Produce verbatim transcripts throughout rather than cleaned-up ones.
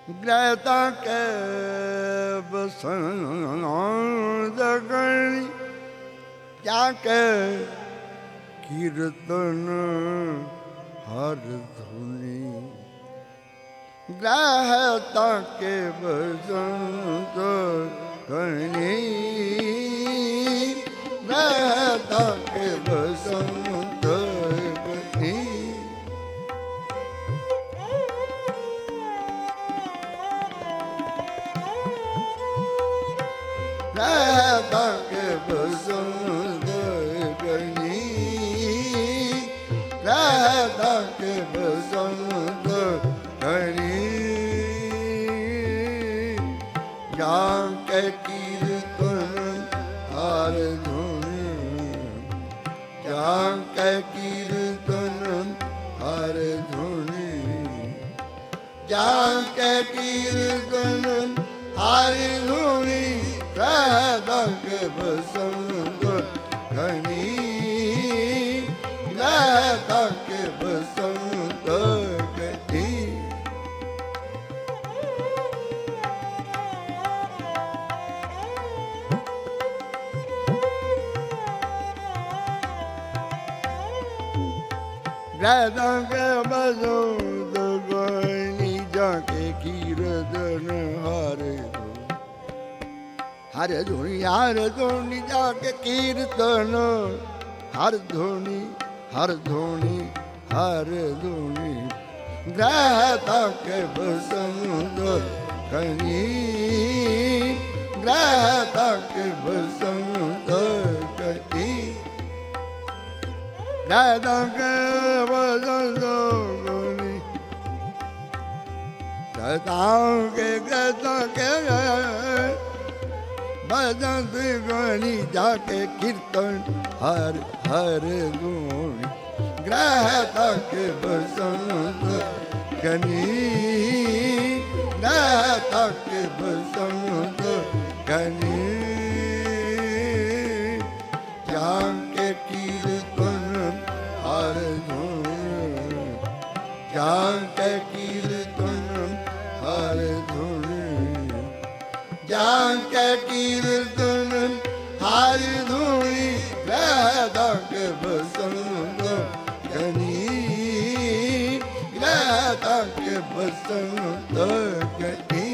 ਗ੍ਰਹਿ ਤਾਂ ਕੈ ਬਸੰਦ ਗਣੀ ਕਿਆ ਕੈ ਕੀਰਤਨ ਹਰ ਧੁਨੀ ਗ੍ਰਹਿ ਤਾਂ ਕੈ ਬਸੰਦ ਗਣੀ ਗ੍ਰਹਿ ਤਾਂ ਕੈ ਬਸੰਦ ਗਣੀ ਗ੍ਰਹਿ ਤਾਂ ਕੈ ਬਸੰਦ ਗਣੀ ਗ੍ਰਹਿ ਤਾਂ ਕੈ ਬਸੰਦ ਗਣੀ ਜਾਂ ਕੈ ਕੀਰਤਨ ਹਰ ਧੁਨੀ ਜਾਂ ਕੈ ਕੀਰਤਨ ਹਰ ਧੁਨੀ ਜਾਂ ਕੈ ਕੀਰਤਨ ਹਰ ਧੁਨੀ ਗ੍ਰਹਿ ਤਾਂ ਕੈ ਬਸੰਦ ਗਣੀ ਗ੍ਰਹਿ ਤਾਂ ਕੈ ਬਸੰਦ ਗਣੀ ਗ੍ਰਹਿ ਤਾਂ ਕੈ ਬਸੰਦ ਗਣੀ ਜਾਂ ਕੈ ਕੀਰਤਨ ਹਰ ਹਰ ਧੁਨੀ ਹਰ ਧੁਨੀ ਜਾ ਕੇ ਕੀਰਤਨ ਹਰ ਧੁਨੀ ਹਰ ਧੁਨੀ ਹਰ ਧੁਨੀ ਗ੍ਰਹਿ ਤਾਂ ਕੈ ਬਸੰਦ ਗਣੀ ਗ੍ਰਹਿ ਤਾਂ ਕੈ ਬਸੰਦ ਗਣੀ ਗ੍ਰਹਿ ਤਾਂ ਕੈ ਬਸੰਦ ਗਣੀ ਗ੍ਰਹਿ ਤਾਂ ਕੈ ਗ੍ਰਹਿ ਤਾਂ ਕੈ ਬਸੰਦ ਗਣੀ ਜਾ ਕੇ ਕੀਰਤਨ ਹਰ ਹਰ ਧੁਨੀ ਗ੍ਰਹਿ ਤਾਂ ਕੈ ਬਸੰਦ ਗਣੀ ਗ੍ਰਹਿ ਤਾਂ ਕੈ ਬਸੰਦ ਗਣੀ ਜਾਂ ਕੈ ਕੀਰਤਨ ਹਰ ਧੁਨੀ ਜਾਂ ਕੈ ਕੀਰਤਨ ਹਰ ਧੁਨੀ ਜਾਂ ਕੈ ਕੀਰਤਨ ਹਰ ਧੁਨੀ ਗ੍ਰਹਿ ਤਾਂ ਕੈ ਬਸੰਦ ਗਣੀ ਗ੍ਰਹਿ ਤਾਂ ਕੈ ਬਸੰਦ ਗਣੀ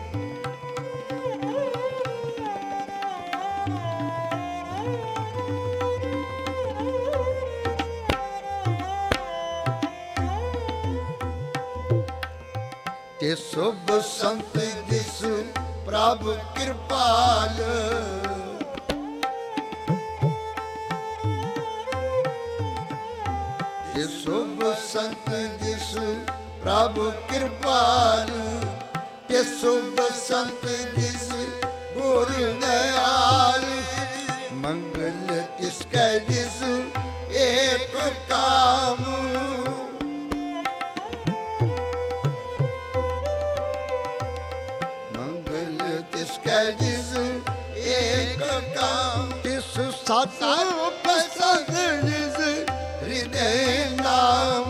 ਤੇ ਸੁਭ ਸੰਤ ਜਿਸ ਪ੍ਰਭ ਕਿਰਪਾਲ ਤੇ ਸੁਭ ਸੰਤ ਜਿਸ ਪ੍ਰਭ ਕਿਰਪਾਲ ਤੇ ਸੁਭ ਸੰਤ ਜਿਸ ਗੁਰ ਦਇਆਲ ਮੰਗਲ ਤਿਸ ਕੈ ਜਿਸ ਏਕ ਕਾਮ ਜਿਸ ਏਕ ਕਾਮ ਤਿਸ ਸਤ ਪਸੰਦ ਜਿਸ ਹਿਰਦੈ ਨਾਮ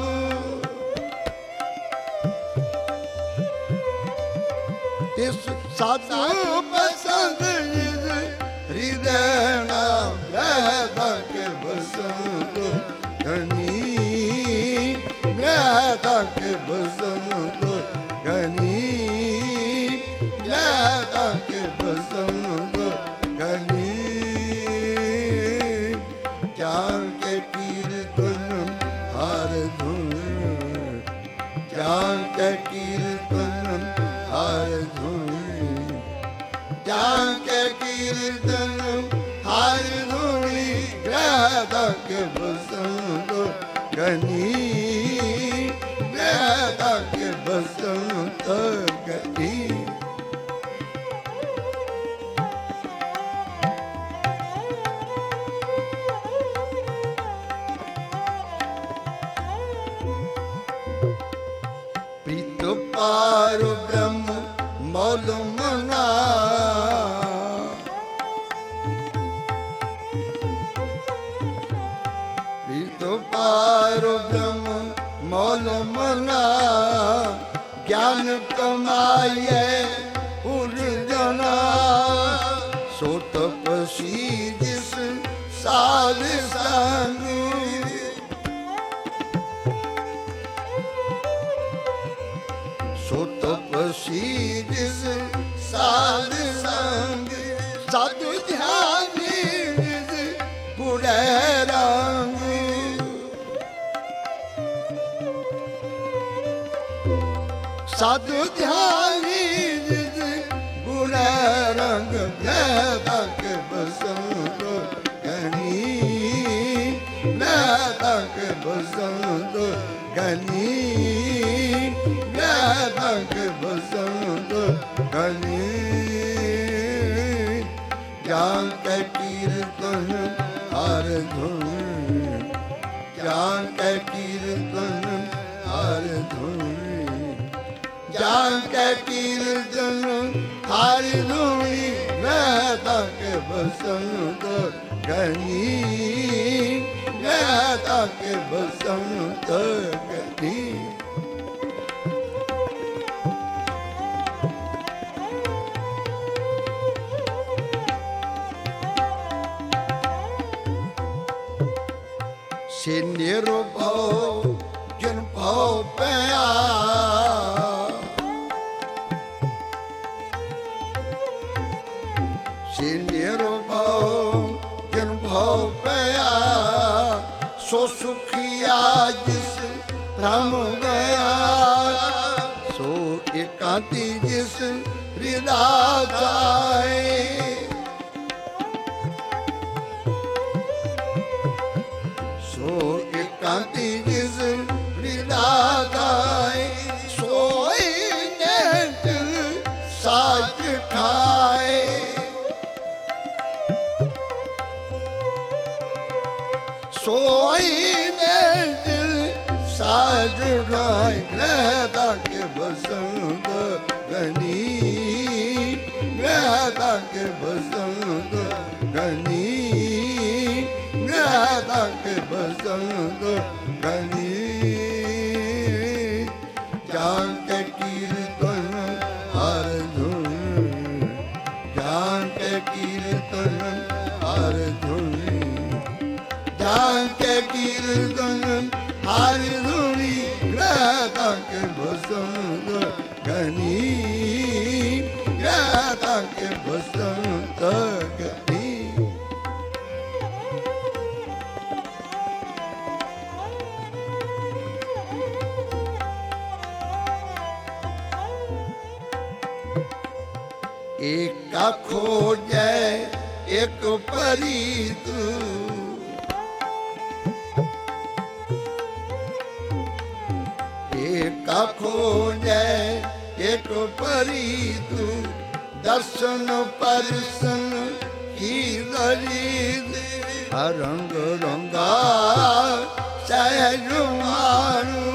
ਤਿਸ ਸਤ ਪਸੰਦ ਜਿਸ ਹਿਰਦੈ ਨਾਮ ਗ੍ਰਹਿ ਤਾਂ ਕੈ ਬਸੰਦ ਗਣੀ ਗ੍ਰਹਿ ਤਾਂ ਕੈ ਬਸੰਦ ਗਣੀ ਗ੍ਰਹਿ ਤਾਂ ਕੈ ਬਸੰਦ ਗਣੀ ਜਾਂ ਕੈ ਕੀਰਤਨ ਹਰ ਧੁਨੀ ਜਾਂ ਕੈ ਕੀਰਤਨ ਹਰ ਧੁਨੀ ਜਾਂ ਕੈ ਕੀਰਤਨ ਹਰ ਧੁਨੀ ਗ੍ਰਹਿ ਤਾਂ ਕੈ ਬਸੰਦ ਗਣੀ ਗ੍ਰਹਿ ਤਾਂ ਕੈ ਬਸੰਦ ਗਣੀ ਪਾਰ ਬ੍ਰਹਮ ਮੌਲ ਮਨਾ ਪ੍ਰੀਤੋ ਪਾਰ ਬ੍ਰਹਮ ਮੌਲ ਮਨਾ ਜਨ ਕਮਾਈਏ ਪੁਰ ਜਨਾ ਸੋ ਤਪਸੀ ਜਿਸ ਸਾਧ ਸੰਗ ਸੋ ਤਪਸੀ ਜਿਸ ਸਾਧ ਸੰਗ ਸਾਧੂ ਧਿਆਨੀ ਜਿਸ ਪੁਰੇ ਰੰਗ ਸਾਧੂ ਧਿਆਨੀ ਜਿਸ ਪੁਰੇ ਰੰਗ ਮੈਂ ਤੱਕ ਬਸੰਤ ਗਣੀ ਮੈਂ ਤੱਕ ਬਸੰਤ ਗਣੀ ਮੈਂ ਤੱਕ ਬਸੰਤ ਗਣੀ ਜਾਨ ਕੇ ਕੀਰਤਨ ਹਰ ਧੁਨ ਜਾਨ ਕੇ ਕੀਰਤਨ ਹਰ ਧੁਨ ਜਾਨ ਕੇ ਕੀਰਤਨ ਹਰ ਧੁਨੀ ਮੈਂ ਤੱਕ ਬਸੰਤ ਗਣੀ ਮੈਂ ਤੱਕ ਬਸੰਤ ਗਣੀ ਸੇ ਨਿਰਭਉ ਜਨ ਭਉ ਪਿਆ ਸੇ ਨਿਰਭਉ ਜਨ ਭਉ ਪਿਆ ਸੋ ਸੁਖੀਆ ਜਿਸ ਭ੍ਰਮ ਗਿਆ ਸੋ ਇਕਾਂਤੀ ਜਿਸ ਹ੍ਰਿਦਾ ਜਾਏ ਸੋ ਇਕਾਂਤੀ ਜਿਸ ਹ੍ਰਿਦਾ ਜਾਏ ਸੋਈ ਨੇਤ ਸਾਚ ਖਾਏ ਸੋਈ ਨੇਤ ਸਾਚ ਖਾਏ ਗ੍ਰਹਿ ਤੱਕ ਬਸੰਤ ਗਣੀ ਗ੍ਰਹਿ ਤੱਕ ਬਸੰਤ ਗਣੀ ਗ੍ਰਹਿ ਤੱਕ ਬਸੰਤ ਗਣੀ ਜਾਨ ਕੇ ਕੀਰਤਨ ਹਰ ਧੁਨ ਜਾਨ ਕੇ ਕੀਰਤਨ ਹਰ ਧੁਨ ਜਾਨ ਕੇ ਕੀਰਤਨ ਹਰ ਧੁਨੀ ਗ੍ਰਹਿ ਤੱਕ ਬਸੰਤ ਗਣੀ ਗ੍ਰਹਿ ਤੱਕ ਬਸੰਤ ਗਣੀ ਏਕਾ ਖੋਜੈ ਇੱਕ ਪਰੀਤ ਏਕਾ ਖੋਜੈ ਇੱਕ ਪਰੀਤ ਦਰਸ਼ਨ ਪਰਸਨ ਕੀ ਦਰੀਦ ਰੰਗ ਰੰਗਾ ਸਹਿਜ ਮਾਰੂ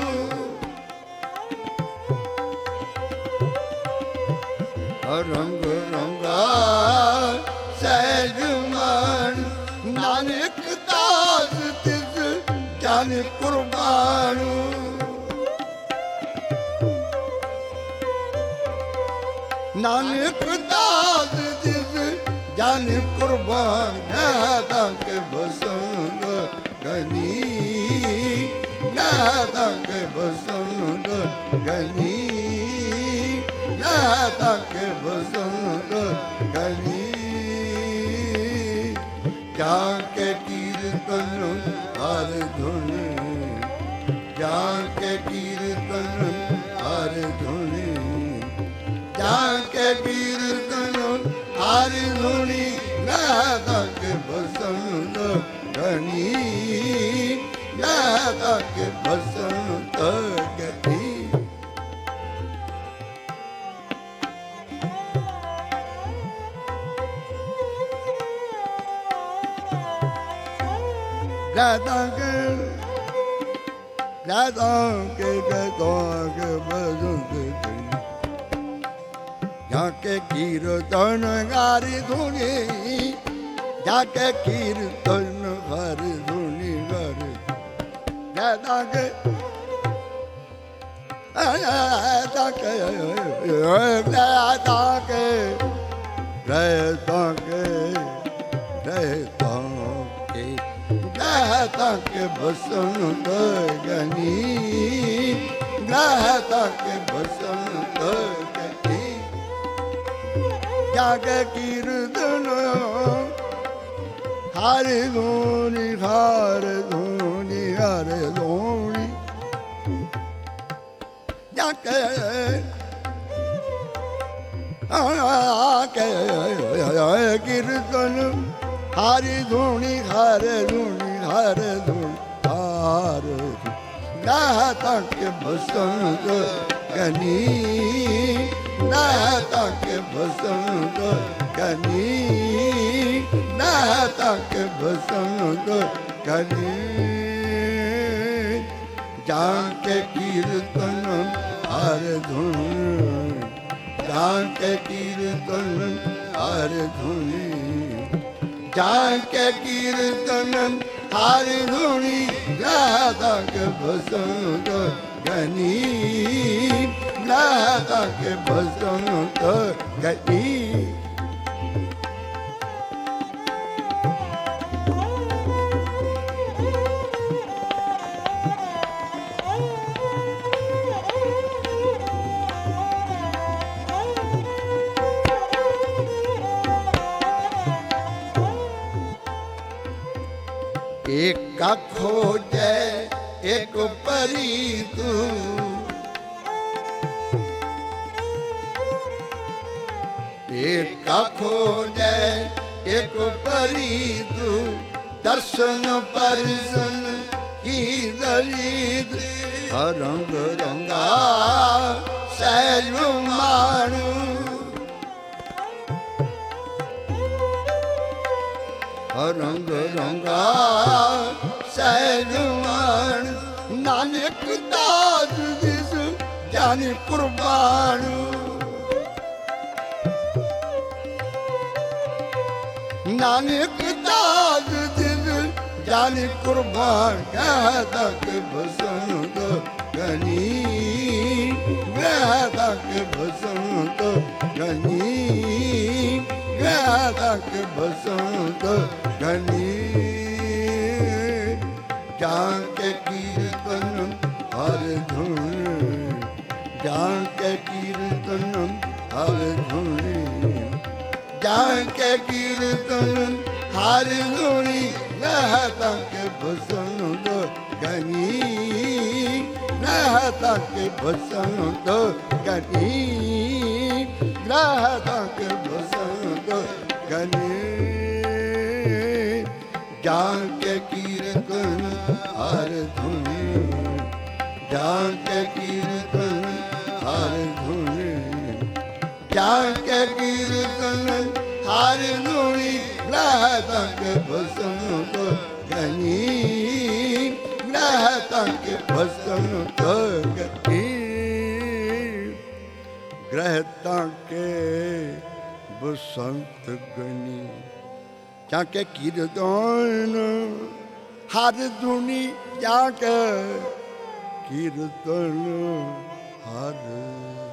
ਰੰਗ ਰੰਗਾ ਸਹਿਜ ਮਾਨ ਨਾਨਕ ਦਾਸ ਤਿਸ ਜਨ ਕੁਰਬਾਨੂ ਨਾਨਕ ਦਾਸ ਤਿਸ ਜਨ ਕੁਰਬਾਨ ਮੈਂ ਤੱਕ ਬਸੰਤ ਗਣੀ ਮੈਂ ਤੱਕ ਬਸੰਤ ਗਣੀ ਮੈਂ ਤੱਕ ਬਸੰਤ ਗਣੀ ਜਾਨ ਕੇ ਕੀਰਤਨ ਹਰ ਧੁਨ ਜਾਨ ਕੇ ਕੀਰਤਨ ਹਰ ਧੁਨ ਜਾਨ ਕੇ ਕੀਰਤਨ ਹਰ ਧੁਨੀ ਮੈਂ ਤੱਕ ਬਸੰਤ ਗਣੀ ਮੈਂ ਤੱਕ ਬਸੰਤ ਗਣੀ Radha Radha ke gadog bajante jaake kirtan gari dhuni jaake kirtan gari dhuni gari Radha ke ताके ताके रहता के रहता के रहता के बसंत गनी रहता के बसंत गनी जाके कीर्तन हारे धोनी हार धोनी हारे धोनी जाके आके कीर्तन हारी धुनी हारे धुनी हारे धुनी हार गाता के बसंत गनी गाता के बसंत गनी गाता के बसंत गनी जाके कीर्तन हार धुनी जाके कीर्तन हार धुनी जाके कीर्तन हार धुनी राधा के बसंत गनी राधा के बसंत गनी एक का खोजे एक परी तू एक का खोजे एक परी तू दर्शन परसन की दलित रंग रंगा सहज मारू रंग रंगा सहजमान नानक दास जिस जाने कुर्बान नानक दास जिस जाने कुर्बान कहता के बसंत गनी कहता के बसंत गनी कहता के बसंत गनी जाके कीर्तन हर धुन जाके कीर्तन हर धुन जाके कीर्तन हर धुनी रहता के बसंत गनी रहता के बसंत गनी रहता के बसंत गनी जाके कीर्तन हर धुनी जाके कीर्तन हर धुनी जाके कीर्तन हर धुनी रहता के बसंत गनी रहता के बसंत गनी रहता के बसंत गनी जाके कीर्तन हर धुनी जाके कीर्तन हर